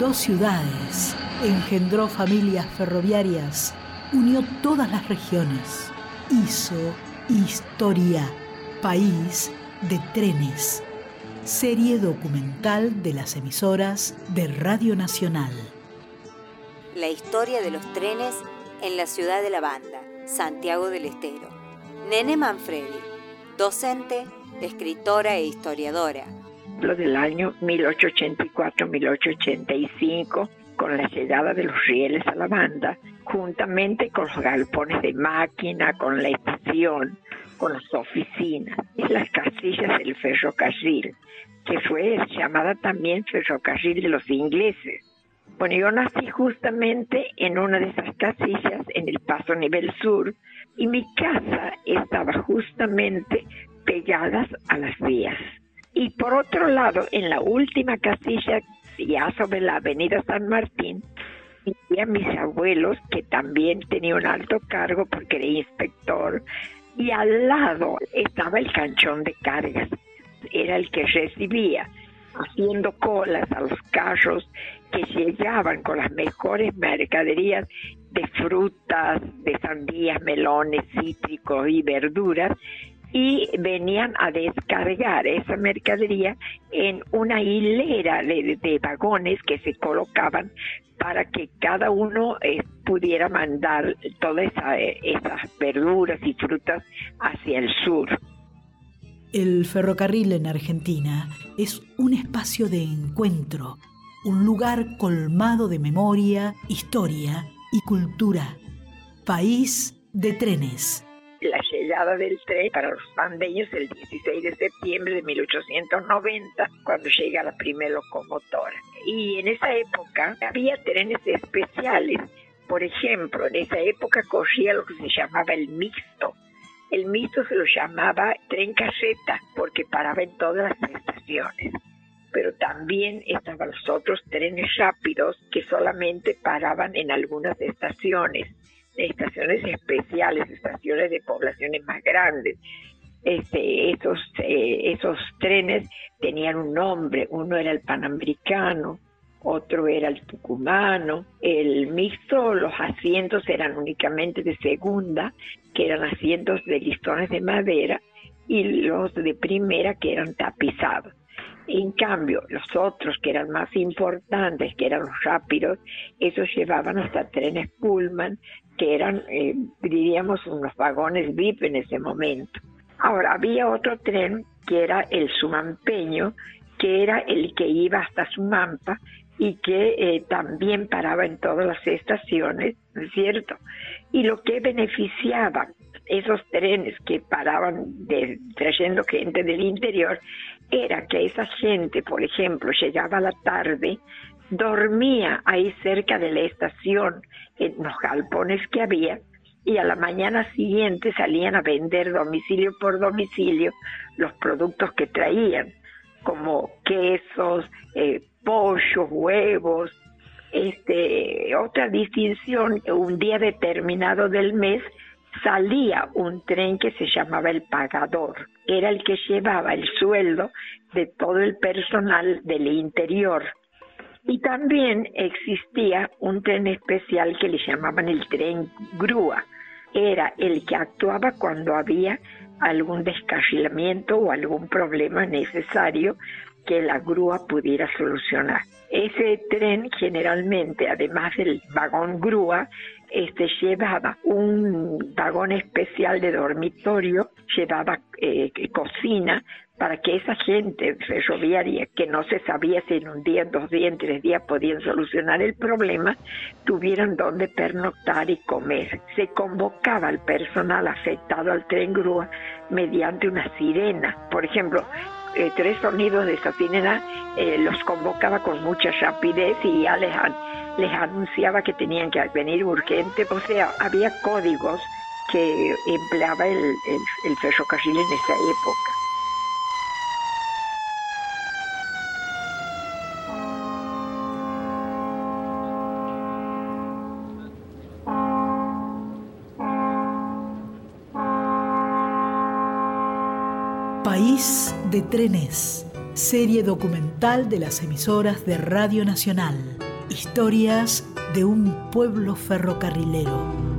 Fundó ciudades, engendró familias ferroviarias, unió todas las regiones, hizo historia, país de trenes. Serie documental de las emisoras de Radio Nacional. La historia de los trenes en la ciudad de la Banda, Santiago del Estero. Nene Manfredi, docente, escritora e historiadora. Lo del año 1884-1885, con la llegada de los rieles a la Banda, juntamente con los galpones de máquina, con la estación, con las oficinas y las casillas del ferrocarril, que fue llamada también ferrocarril de los ingleses. Bueno, yo nací justamente en una de esas casillas, en el Paso Nivel Sur, y mi casa estaba justamente pegadas a las vías. Y por otro lado, en la última casilla, ya sobre la avenida San Martín, vivía mis abuelos, que también tenía un alto cargo porque era inspector, y al lado estaba el canchón de cargas. Era el que recibía, haciendo colas a los carros que llegaban con las mejores mercaderías de frutas, de sandías, melones, cítricos y verduras, y venían a descargar esa mercadería en una hilera de vagones que se colocaban para que cada uno pudiera mandar todas esas verduras y frutas hacia el sur. El ferrocarril en Argentina es un espacio de encuentro, un lugar colmado de memoria, historia y cultura. País de trenes. La llegada del tren para los bandeños el 16 de septiembre de 1890, cuando llega la primera locomotora. Y en esa época había trenes especiales. Por ejemplo, en esa época corría lo que se llamaba el mixto. El mixto se lo llamaba tren caseta porque paraba en todas las estaciones. Pero también estaban los otros trenes rápidos que solamente paraban en algunas estaciones especiales, estaciones de poblaciones más grandes. Esos trenes tenían un nombre. Uno era el Panamericano, otro era el Tucumano. El mixto, los asientos eran únicamente de segunda, que eran asientos de listones de madera, y los de primera, que eran tapizados. En cambio, los otros, que eran más importantes, que eran los rápidos, esos llevaban hasta trenes Pullman, que eran, diríamos, unos vagones VIP en ese momento. Ahora, había otro tren, que era el sumampeño, que era el que iba hasta Sumampa, y que también paraba en todas las estaciones, ¿no es cierto? Y lo que beneficiaba esos trenes que paraban trayendo gente del interior era que esa gente, por ejemplo, llegaba a la tarde, dormía ahí cerca de la estación, en los galpones que había, y a la mañana siguiente salían a vender domicilio por domicilio los productos que traían, como quesos, pollos, huevos. Otra distinción, un día determinado del mes salía un tren que se llamaba el pagador. Era el que llevaba el sueldo de todo el personal del interior. Y también existía un tren especial que le llamaban el tren grúa. Era el que actuaba cuando había algún descarrilamiento o algún problema necesario que la grúa pudiera solucionar. Ese tren generalmente, además del vagón grúa, llevaba un vagón especial de dormitorio, llevaba cocina, para que esa gente ferroviaria, que no se sabía si en un día, en 2 días, en 3 días podían solucionar el problema, tuvieran donde pernoctar y comer. Se convocaba al personal afectado al tren grúa mediante una sirena. Por ejemplo, 3 sonidos de esa sirena los convocaba con mucha rapidez y ya les anunciaba que tenían que venir urgente. O sea, había códigos que empleaba el ferrocarril en esa época. País de trenes, serie documental de las emisoras de Radio Nacional. Historias de un pueblo ferrocarrilero.